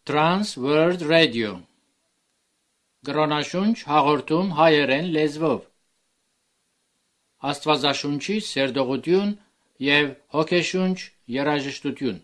Trans World Radio Գրոնաշունչ հաղորդում հայերեն լեզվով Աստվածաշունչի սերտողություն և հոգեշունչ երաժշտություն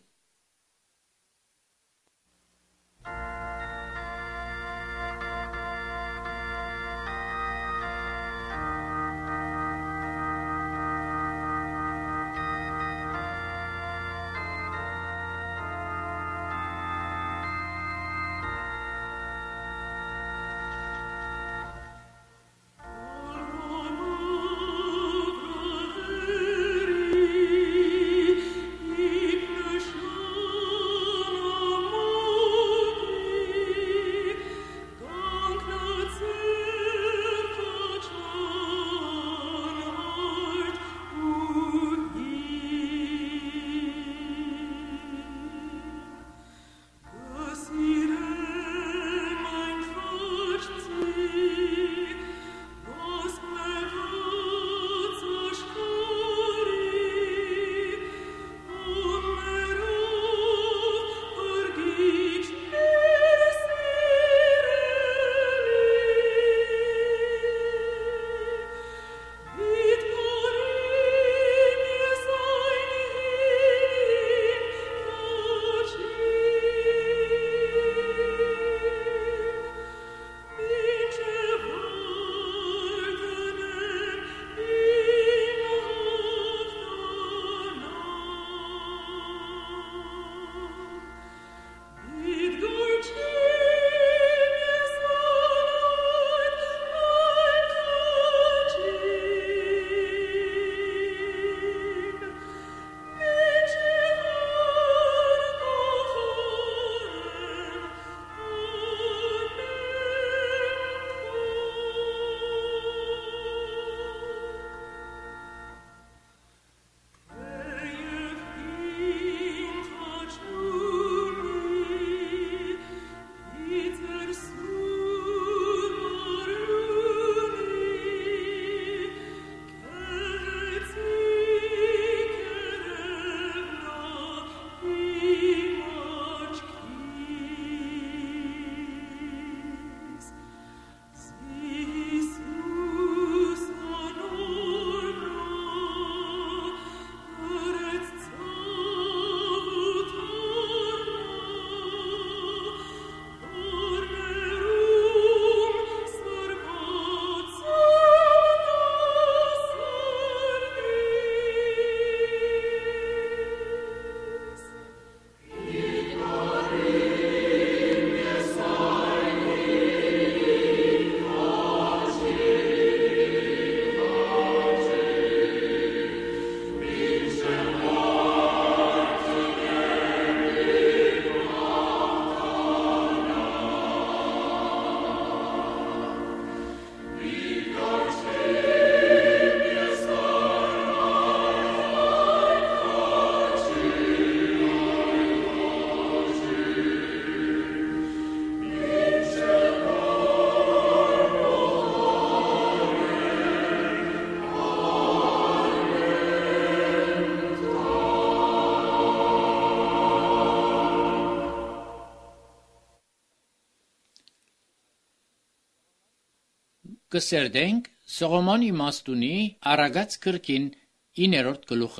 Կսերդենք Սողոմոն իմաստունի Արագած գրքին 9-րդ գլուխը։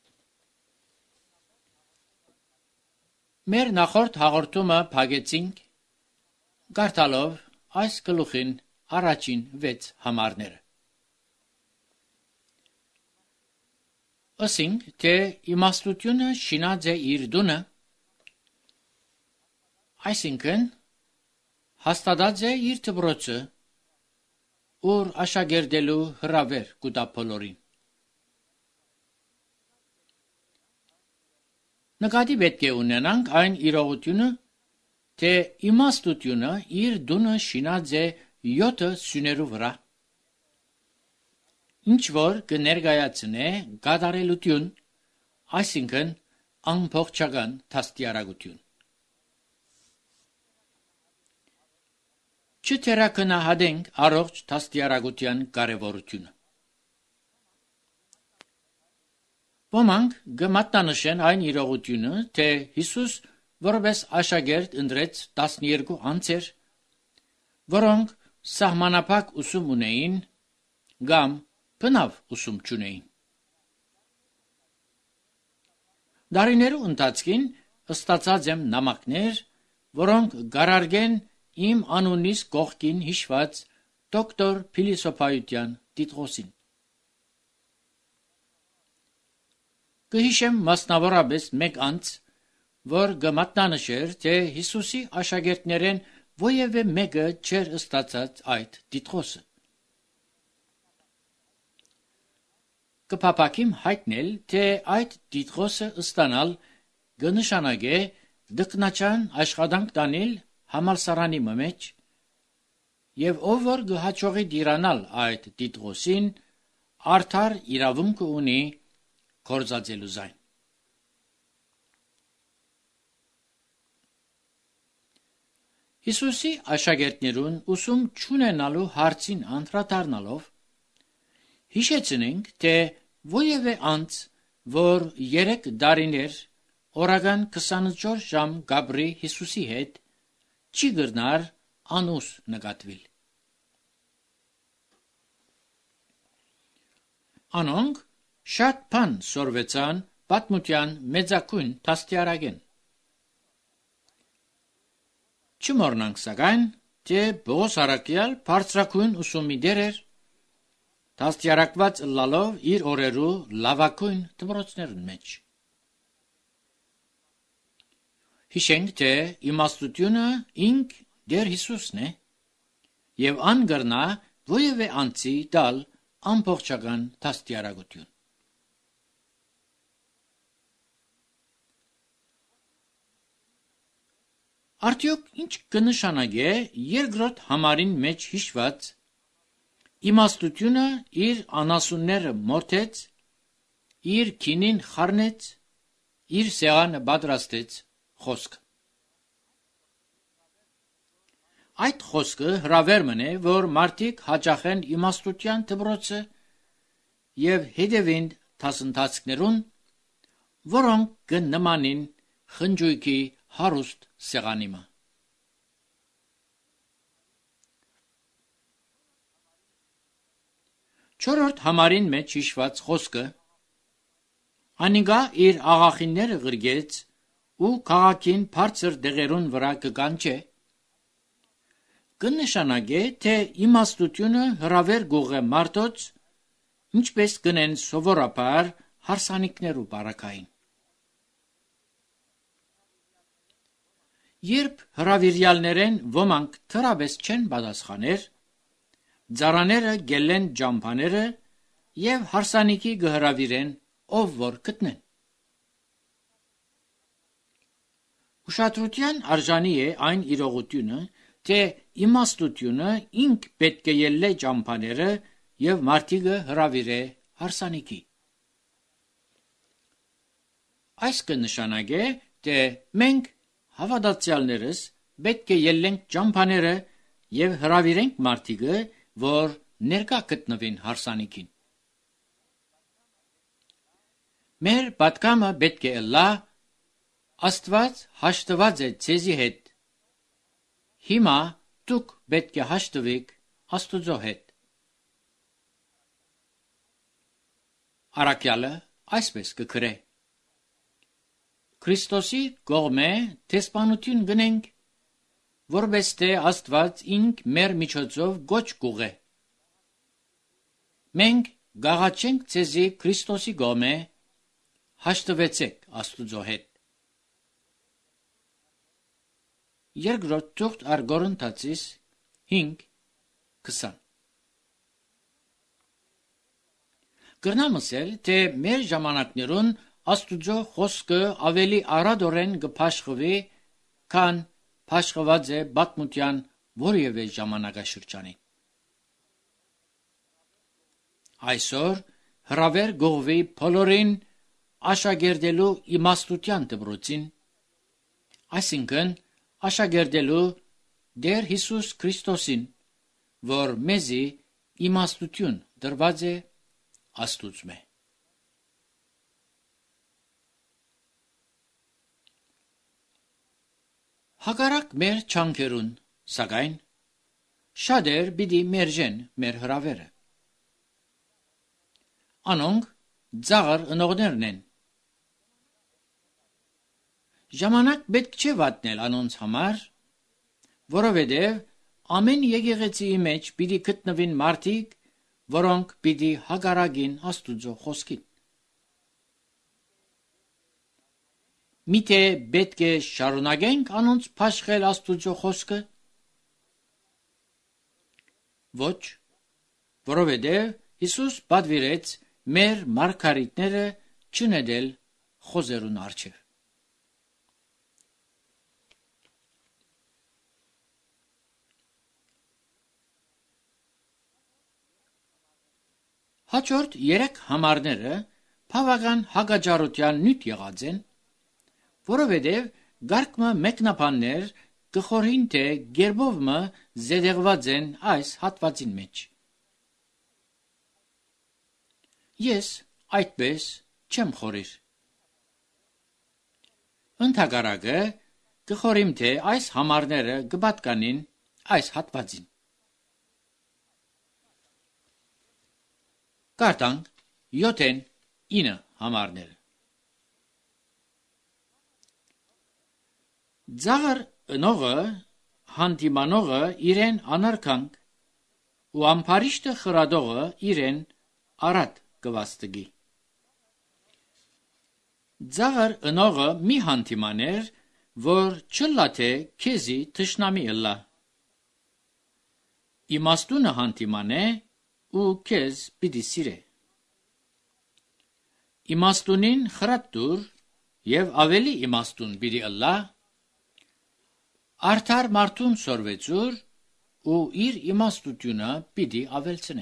Մեր նախորդ հաղորդումը փակեցինք կարդալով այս գլուխին առաջին 6 համարները։ Ասենք, թե իմաստությունը շինած է իր դունը, այսինքն հաստատած է իր դպրոցը, ուր աշակերտելու հրավեր կուտա բոլորին։ Նկատի պետք է ունենանք այն իրողությունը, թե իմաստությունը իր դունը շինած է 7 սյուներու վրա, ինչ որ կներկայացնե կատարելություն, այսինքն ամբողջական դաստիարակություն։ Չթերակնահատենք առողջ դաստիարակության կարևորությունը։ Ոմանք կմատնանշեն այն իրողությունը, թե Հիսուս որպես աշակերտ ընտրեց 12 անձեր, որոնք սահմանափակ ուսում ունեին կամ բնավ ուսում չունեին։ Դարիներու ընթացքին ստացած եմ նամակներ, որոնք գարարգեն իմ անունիս կողքին հիշված դոկտոր փիլիսոփայության տիտղոսին։ Կհիշեմ մասնավորապես մեկ անձ, որ գմատնանշեր, թե Հիսուսի աշակերտներեն ովևէ մեկը չէր ստացած այդ տիտղոսը։ Կփափակիմ հայտնել, թե այդ տիտղոսը ստանալ կնշանակե դկնաճան աշխատանք տանել համալսարանի մեջ, եւ ով որ կհաջողի դիրանալ այդ տիտղոսին, արդար իրավունք ունի կործածելու զայն։ Հիսուսի աշակերտներուն ուսում չունենալու հարցին անդրադառնալով հիշեցնենք, թե ովևէ անձ, որ 3 տարիներ օրական 24 ժամ գաբրի Հիսուսի հետ, չի գրնար անուս նկատվիլ։ Անոնք շատ բան սորվեցան պատմության մեծակույն դաստիարակեն։ Չմոռնանք սակայն, թե Պողոս առաքյալ բարձրակույն ուսումի դեր էր, դաստիարակված լալով իր օրերու լավակույն դպրոցներուն մեջ։ Հիշենք, թե իմաստությունը ինք դեր Հիսուսն է, եւ ան գրնա ովևէ անձի տալ ամբողջական դաստիարակություն։ Արդյոք ինչ կնշանակե երկրորդ համարին մեջ հիշված իմաստությունը իր անասունները մորթեց, իր քինին խառնեց, իր սեղանը պատրաստեց խոսքը։ Այդ խոսքը հրավերմն է, որ մարդիկ հաճախեն իմաստության դպրոցը եւ հետևին դասընթացներուն, որոնք կնմանին խնջույքի հարուստ սեղանիմը։ Չորրորդ համարին մեջ հիշված խոսքը անիկա իր աղախինները գրգեց ու քաղաքին բարձր դեղերուն վրա կկանչե, կնշանակե, թե իմաստությունը հրավեր գողե մարդոց, ինչպես կնեն սովորաբար հարսանիքներու բարակային։ Երբ հրավիրյալներեն ոմանք թրաբես չեն պատասխաներ, ձարաները գելեն ջամփաները եւ հարսանիքի գհրավիրեն ով որ գտնեն։ Ուշադրության արժանի է այն իրողությունը, թե իմաստությունը ինք պետք է ելլե ջամփաները եւ մարդիկը հրավիրե հարսանիքի։ Այս կնշանակե, թե մենք հավատացյալներս պետք է ելլենք ջամփաները եւ հրավիրենք մարդիկը, որ ներկա գտնվին հարսանիքին։ Մեր պատկամը պետք է լա Աստված հաշտված է ցեզի հետ։ Հիմա դուք պետք է հաշտվեք Աստուծո հետ։ Առաքյալը այսպես կգրե. Քրիստոսի կողմէ տեսփանություն գնենք, որպես թե Աստված ինք մեր միջոցով գոչ կուղե։ Մենք գաղաչենք ցեզի Քրիստոսի կողմէ, հաշտվեցեք Աստուծո հետ։ Երկրորդ թուղթ առ Կորինթացիս 5:20 Կրնամսել, թե մեր ժամանակներուն Աստուծո խոսքը ավելի արադորեն կփաշխվի, քան փաշխված է պատմության որևէ ժամանակաշրջանի։ Այսօր հրավեր գողվի բոլորին աշակերտելու իմաստության դպրոցին, այսինքն աշակերտելու Տեր Հիսուս Քրիստոսին, որ մեզի իմաստություն դրված է Աստուծմե։ Հակառակ մեր չանքերուն, սակայն, շատեր պիտի մերժեն մեր հրավերը։ Անոնք ծաղր ընողներն են։ Ժամանակ պետք չէ վատնել անոնց համար, որովհետև ամեն եկեղեցիի մեջ պիտի գտնվին մարդիկ, որոնք պիտի հակառակին Աստուծո խոսքին։ Միթե պետք է շարունակենք անոնց փաշխել Աստուծո խոսքը։ Ոչ, որովհետև Հիսուս պատվիրեց մեր մարգարիտները չնետել խոզերուն առջև։ Հաջորդ 3 համարները բավական հակաճառության նյութ եղած են, որովհետև գարկմը մեկնաբաններ կխորին թե գերբովը զետեղված են այս հատվածին մեջ։ Ես այդպես չեմ խորիր։ Ընդհակառակը կխորիմ թե այս համարները կպատկանին այս հատվածին։ Կարդանք 7-ն 9 համարները։ Ծաղր ընողը, հանդիմանողը իրեն անարքանք ու ամփարիշտը խրադողը իրեն արատ կվաստգի։ Ծաղր ընողը մի հանդիմաներ, որ չլա թե քեզի թշնամի ըլլա։ Իմաստունը հանդիմանե ու քեզ պիտի սիրե։ Իմաստունին խրատ դուր և ավելի իմաստուն պիտի ըլլա, արդար մարդուն սորվեցուր ու իր իմաստությունը պիտի ավելցնե։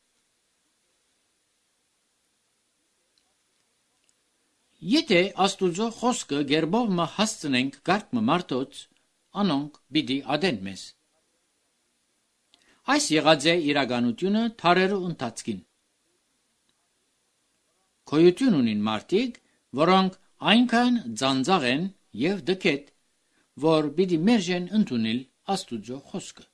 Եթե Աստուծո խոսքը գերբովը հասցնենք գարկմը մարդոց, անոնք պիտի ադեն մեզ։ Այս եղած է իրականությունը թարերու ընթացքին։ Գոյություն ունին մարդիկ, որոնք այնքան ծանծաղ են և դքետ, որ պիտի մերժեն ընդունել Աստուծո խոսքը։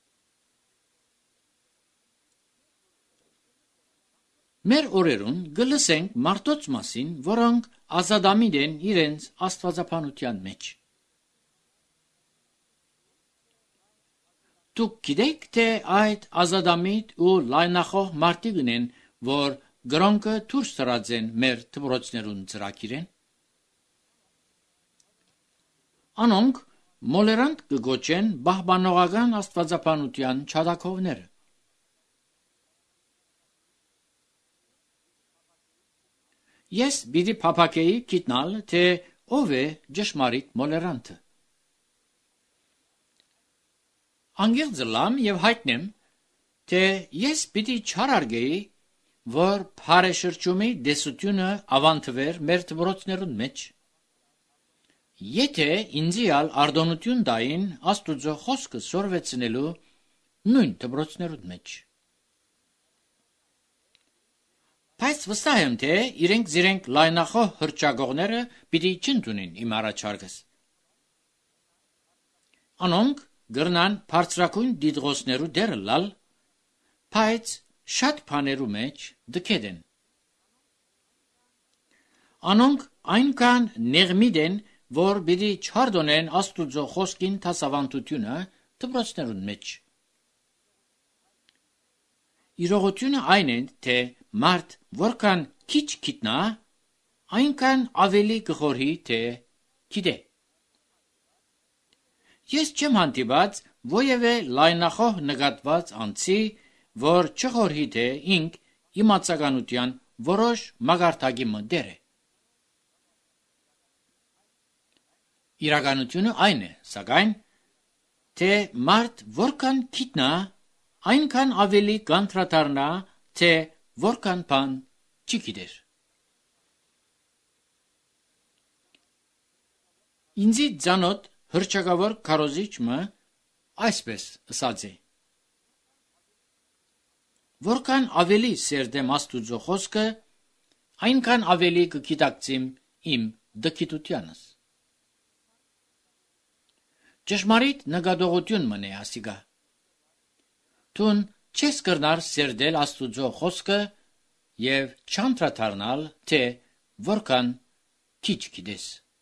Մեր օրերուն գլսենք մարդոց մասին, որոնք ազադամիտ են իրենց աստվածաբանության մեջ։ Դուք գիտեք, թե այդ ազադամիտ ու լայնախոհ մարդիկ են, որ գրոնքը դուրս թրած են մեր դպրոցներուն ծրագիրեն։ Անոնք մոլերանտ կգոչեն պահպանողական աստվածաբանության չադակովները։ Ես պիտի փափակեի գիտնալ, թե ով է ճշմարիտ մոլերանտը։ Անգեղծ լամ և հայտնեմ, թե ես պիտի չարարգեի, որ փարեշրջումի դեսությունը ավանդվեր մեր դպրոցներուն մեջ։ Եթե ինձիալ արտոնություն տային Աստուծո խոսքը սորվեցնելու նույն դպրոցներուն մեջ։ Բայց վստահ եմ, թե իրենք լայնախոհ հռչակողները պիտի չընդունին իմ առաջարկս։ Անոնք գրնան բարձրակույն դիտողներու դերը լալ, բայց շատ բաներու մեջ դքետ են։ Անոնք այնքան նեղմիտ են, որ պիտի չարդոնեն Աստուծո խոսքին դասավանդությունը դպրոցներուն մեջ։ Իրողությունը այն է, թե մարդ որքան քիչ գիտնա, այնքան ավելի կխորհի, թե գիտե։ Ես չեմ հանդիպած ովևէ լայնախոհ նկատված անձի, որ չխորհի, թե ինք իմացականության որոշ մակարդակի մտեր է։ Իրականությունը այն է, սակայն, թե մարդ որքան գիտնա, այնքան ավելի կանդրադառնա, թե որքան բան չգիտեր։ Ինձի ծանոթ հռչակավոր քարոզիչը այսպես ասաց է. որքան ավելի սերդեմ Աստուծո խոսքը, այնքան ավելի կգիտակցիմ իմ դքիտությանս։ ճշմարիտ նկատողություն մնե ասիգա։ Տուն չես կրնար սերդել Աստուծո խոսքը եւ չանդրադառնալ, թե որքան քիչ գիտես։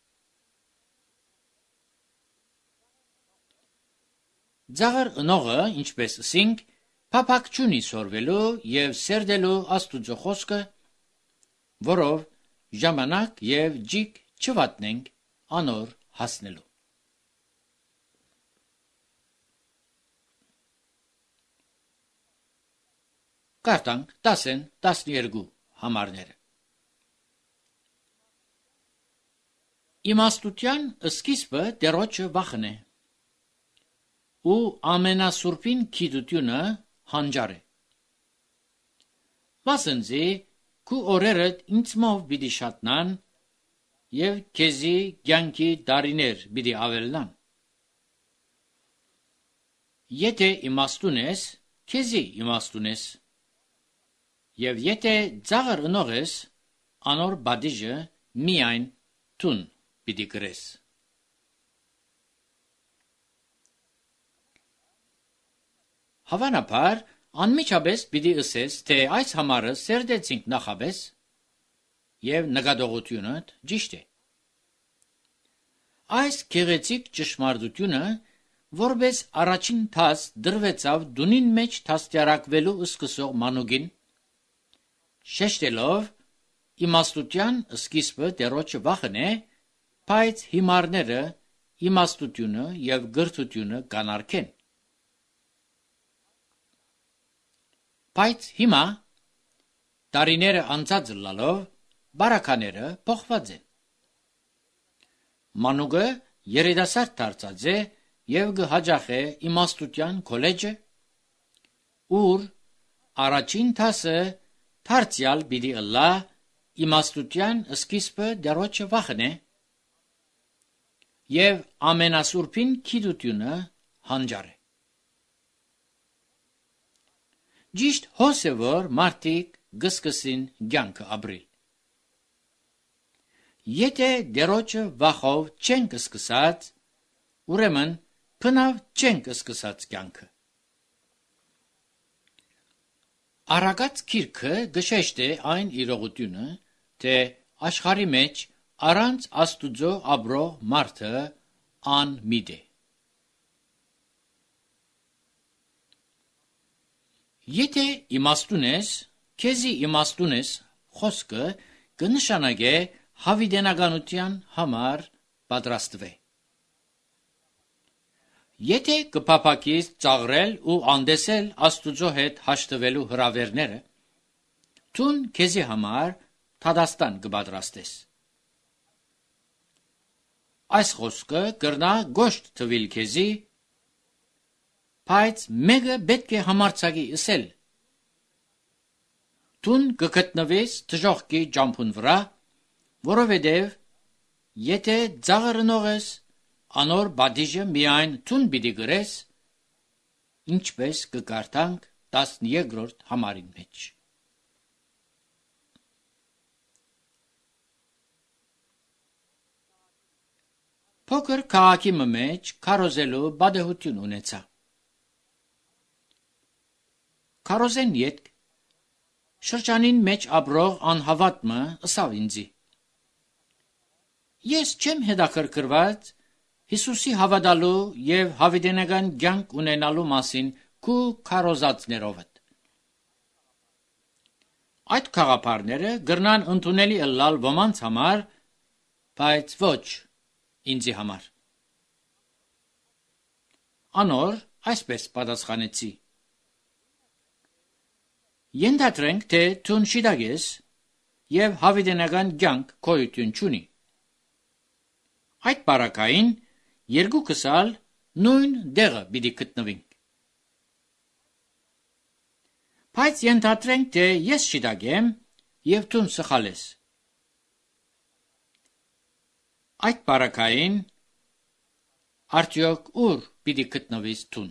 Ձաղր ընողը, ինչպես ասինք, փափակ չունի սորվելու եւ սերդելու Աստուծո խոսքը, որով ժամանակ եւ ջիկ չվատնենք անոր հասնելու։ Կարդանք 10-12 համարները։ Իմաստության սկիզբը Տերոջը վախն է, ու ամենասուրբին գիտությունը հանճար է։ Վասնզի քու օրերդ ինձմով պիտի շատնան եւ քեզի կյանքի տարիներ պիտի ավելնան։ Եթե իմաստուն ես, քեզի իմաստուն ես, եւ եթե ծաղր ընող ես, անոր բադիժը միայն տուն պիտի գրես։ Հավանաբար անմիջապես պիտի ըսես, թե այս համարը սերդեցինք նախապես եւ նկատողությունը ճիշտ է։ Այս գեղեցիկ ճշմարտությունը, որպես առաջին թաս դրվեցավ դունին մեջ թաստիարակվելու սկսող մանուկին, շեշտելով իմաստության սկիզբը Տերոջը վախն է, բայց հիմարները իմաստությունը եւ գրթությունը կանարգեն։ Բայց հիմա տարիները անցած լալով բարակաները փոխված են։ Մանուկը երիտասարդ դարձած է եւ կհաջախե իմաստության քոլեջը, ուր առաջին դասը դարձյալ պիտի ըլլա իմաստության սկիզբը Տերոջը վախն է եւ ամենասուրբին գիտությունը հանճար է։ Ճիշտ հոս է, որ մարդիկ գսկսին կյանքը ապրիլ։ Եթե Տերոջը վախով չենք սկսած, ուրեմն բնավ չենք սկսած կյանքը։ Արագած գիրքը գշեշտ է այն իրողությունը, թե աշխարհի մեջ առանց Աստուծո ապրող մարդը անմիտ է։ Եթե իմաստուն ես, քեզի իմաստուն ես, խոսքը կնշանակե հավիտենականության համար պատրաստվե։ Եթե կփափակείς ծաղրել ու անդեսել Աստուծո հետ հաշտվելու հրավերները, տուն քեզի համար թադաստան կպատրաստես։ Այս խոսքը կրնա գոշտ թվիլ քեզի, բայց մեկը պետք է համարձակի ասել։ Տուն կգտնվես դժոխքի ջամփուն վրա, որովհետև եթե ծաղր ընող ես, անոր բադիժը միայն տուն պիտի գրես, ինչպես կկարդանք 12-րդ համարին մեջ։ Փոքր քաղաքի մեջ քարոզելու բադեհություն ունեցա։ Քարոզեն ետք շրջանին մեջ ապրող անհավատը ըսավ ինձի. Ես չեմ հետաքրքրված Հիսուսի հավատալու եւ հավիտենական կյանք ունենալու մասին քու քարոզածներով։ Այդ խաղապարները գրնան ընդունելի ըլլալ ոմանց համար, բայց ոչ ինձի համար։ Անոր այսպես պատասխանեցի. Ենթադրենք, թե տուն շիդագես եւ հավիտենական կյանք գոյություն չունի։ Այդ բարակային երկուքս ալ նույն դեղը պիտի գտնվենք։ Բայց ենթադրենք, թե ես շիդագեմ եւ տուն սխալ ես։ Այդ բարակային արդյոք ուր պիտի գտնվիս տուն։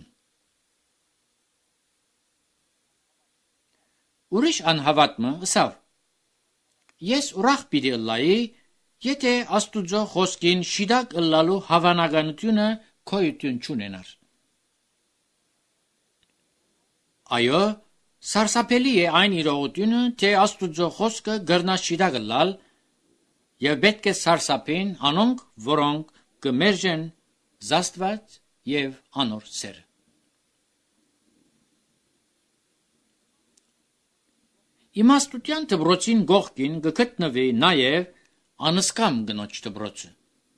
Ուրիշ անհավատը ըսավ. Ես ուրախ պիտի ըլլայի, եթե Աստուծո խոսքին շիդակ ըլլալու հավանականությունը գոյություն չունենար։ Այո, սարսափելի է այն իրողությունը, թե Աստուծո խոսքը գրնաշիրա գլալ եւ պետք է սարսափին անոնք, որոնք կմերժեն Աստված եւ անոր սերը։ Իմաստության դբրոցին գողքին գտնվի նաեւ անսկամ գնոջ դբրոցը։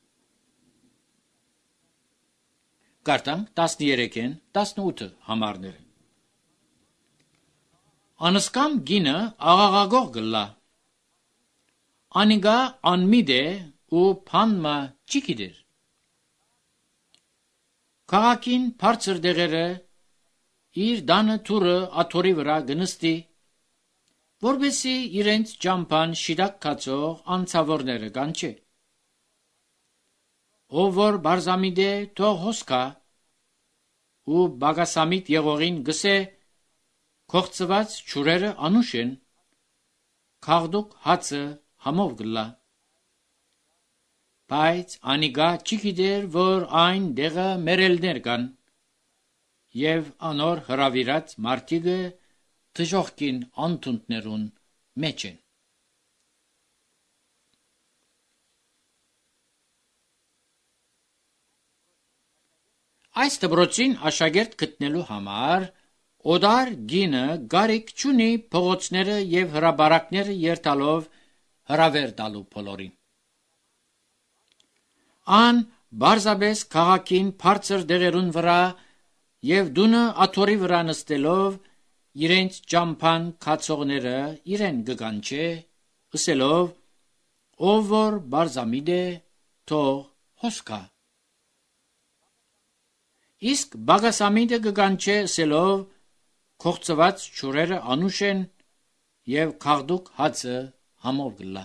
Կարդանք 13-ին 18 համարները։ Անսկամ գինը աղաղագող գլա։ Անիգա անմիդ է ու փանմա չի գիտեր։ Քաղաքին բարձր դեղերը իր դանը թուրը աթորի վրա գնստի, որբեսի իրենց ճամփան շիրակ կացող անցավորները կանչե։ Ով որ բարձամիդ է թող հոսքա ու բագասամիտ եղողին գսե կողծված ճուրերը անուշ են, քաղդուկ հացը համով գլա։ Բայց անիգա չի գիտեր, որ այն դեղը մերելներ կան, եւ անոր հրավիրած մարդիկը դժոխքին անտունտներուն մեջ են։ Այս դբրոցին աշակերտ գտնելու համար օդար գինը գարիք չունի փողոցները եւ հրաբարակները երթալով հրավեր տալու բոլորին։ Ան բարձաբես քաղաքին բարձր դեղերուն վրա եւ դունը աթորի վրա նստելով իրենց ճամփան կացողները իրեն գկանչե, ըսելով ով որ բարձամիդ է թող հոսքա։ Իսկ բագասամիդը գկանչե ըսելով կողծված ճուրերը անուշ են եւ քաղդուկ հացը համով գլա։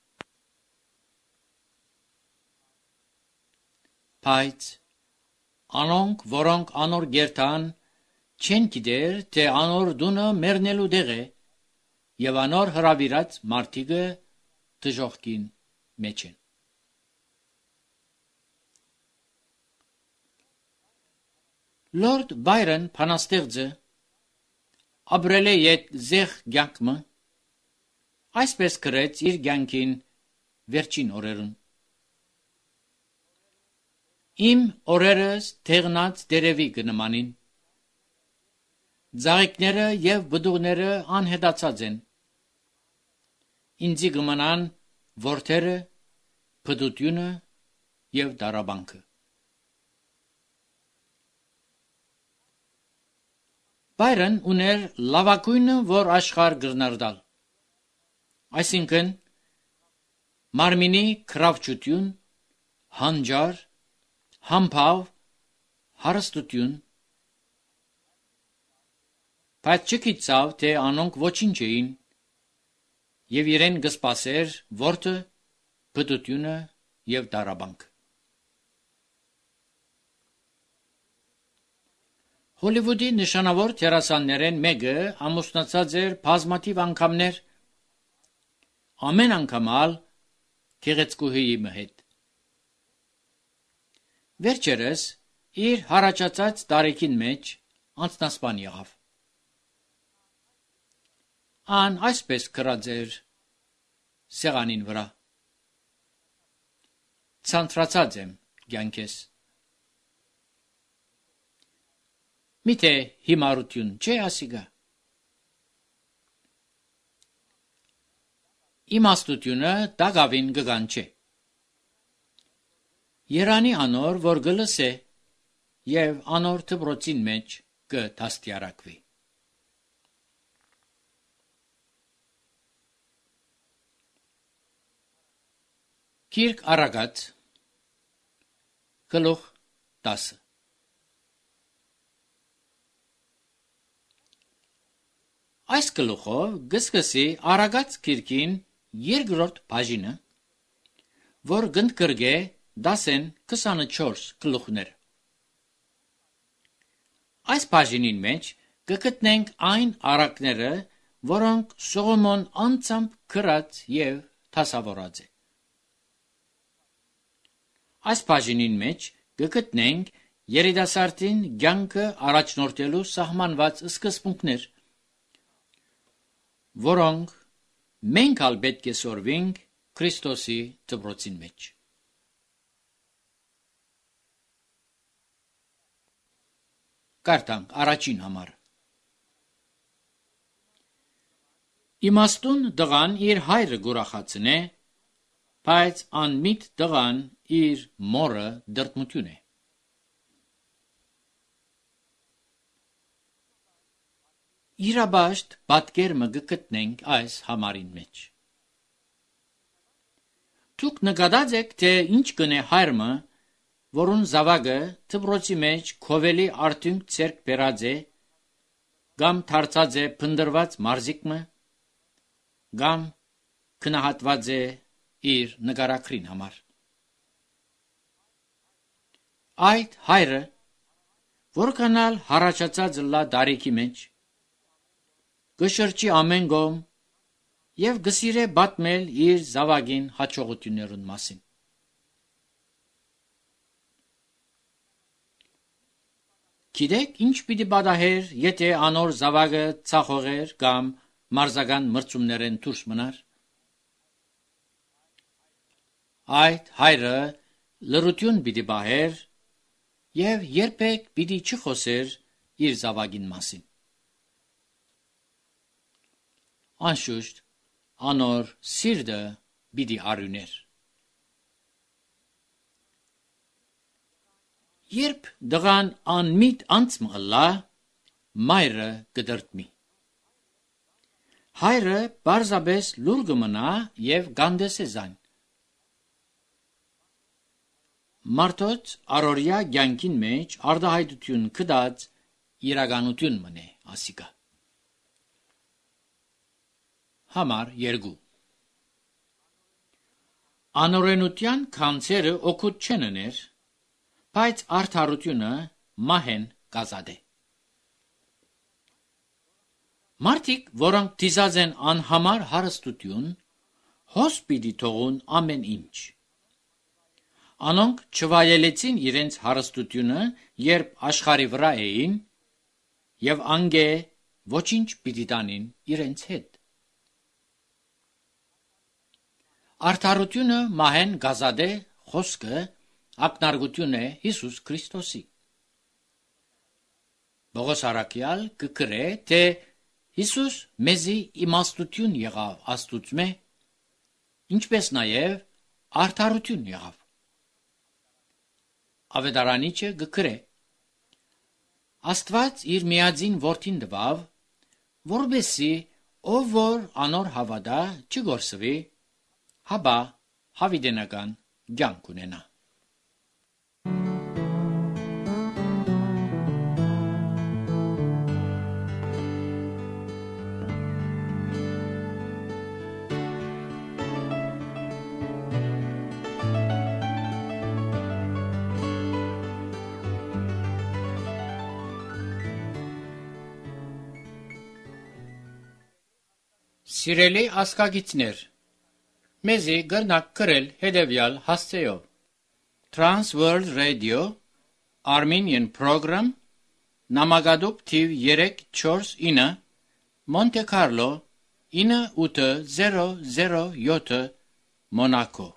Բայց անոնք, որոնք անոր գերտան, չեն գիտեր, թե անոր դունը մեռնելու դեղ է եւ անոր հրավիրած մարդիկը դժոխքին մեջ են։ Լորդ Բայրոն փանաստեղծը ապրել է իդ զեղ կյանքը, այսպես գրեց իր կյանքին վերջին օրերուն։ Իմ օրերս թեղնած դերևի կնմանին, ձաղիկները եւ բդուղները անհետացած են, ինձի կմնան որդերը, փդությունը եւ դարաբանքը։ Բայրոն ուներ լավակույնը, որ աշխարհ գրնարդալ, այսինքն մարմինի քրավչություն, հանջար, համբավ, հարստություն, բայց չգիտավ, թե անոնք ոչինչ էին եւ իրեն գսպասեր որդը, փդությունը եւ դարաբանքը։ Հոլիվուդի նշանավոր դերասաններեն մեկը ամուսնացած էր բազմաթիվ անգամներ, ամեն անգամ գեղեցկուհիի հետ։ Վերջերս իր հարաճած տարիքին մեջ անցնասպան եղավ։ Ան այսպես գրած էր սեղանին վրա. Ցանտրացած եմ կյանքես։ Միթե հիմարություն չէ ասիգա։ Իմաստությունը դագավին գգանչե։ Երանի անոր, որ գլսե եւ անոր դբրոցին մեջ կդաստիարակվի։ Կիրք Արագած գլուխ 10։ Այս գլուխով գսկսի Արագած գիրքին երկրորդ բաժինը, որ գնդկրգե 10-24 գլուխներ։ Այս բաժինին մեջ կգտնենք այն առակները, որոնք Սողոմոն անձամբ գրած եւ դասավորած է։ Այս բաժինին մեջ կգտնենք երիտասարդին կյանքը առաջնորդելու սահմանված սկզբունքներ, որոնք մենք ալ պետք է սորվենք Քրիստոսի դպրոցին մեջ։ Կարդանք առաջին համար։ Իմաստուն դղան իր հայրը գուրախացնե, բայց անմիտ դղան իր մորը դրտմություն է։ Իրաբաշտ պատկերմը գտնենք այս համարին մեջ։ Դուք նկատած եք, թե ինչ կնե հայրը, որուն զավակը դպրոցի մեջ քովելի արդյունք ցերկ բերած է, կամ դարձած է փնդրված մարզիկը, կամ քնահատված է իր նկարակրին համար։ Այդ հայրը, որքանալ հարաճած լա դարիքի մեջ, գշրջի ամեն գոմ և գսիրե բատմել իր զավակին հաջողություններուն մասին։ Գիտեք ինչ պիտի պատահեր, եթե անոր զավակը ցախողեր կամ մարզական մրցումներեն դուրս մնար։ Այդ հայրը լրություն պիտի բահեր և երբեք պիտի չխոսեր իր զավակին մասին։ Անշուշտ, անոր սիրտը պիտի արյուներ։ Երբ դղան անմիտ անցմ ըլլա, մայրը կդրտմի։ Հայրը պարզապես լուր կմնա և կանդեսե զայն։ Մարդոց առօրյա կյանքին մեջ արտահայտություն կդած իրականություն մնե ասիկա։ Համար 2 Անօրենության քանցերը օգուտ չեն ըներ, բայց արդարությունը մահեն կազատ է։ Մարդիկ, որոնք դիզած են անհամար հարստություն, հոս պիտի թողուն ամեն ինչ։ Անոնք չվայելեցին իրենց հարստությունը, երբ աշխարի վրա էին, և անգե ոչինչ պիտի տանին իրենց հետ։ Արդարությունը մահեն գազադե խոսքը ակնարկություն է Հիսուս Քրիստոսի։ Պողոս առաքյալ կգրե, թե Հիսուս մեզի իմաստություն եղավ Աստուծմե, ինչպես նաև արդարություն եղավ։ Ավետարանիչը կգրե. Աստված իր միածին որդին տվավ, որպեսզի ով որ անոր հավատա չգործվի, հաբա հավիտենական կյանք ունենա։ Սիրելի ազգագիցներ, մեզի գրնակ գրել հետևյալ հասցեով. Trans World Radio, Armenian Program, Նամակադուպ թիվ 349, Monte Carlo, 98007, Monaco։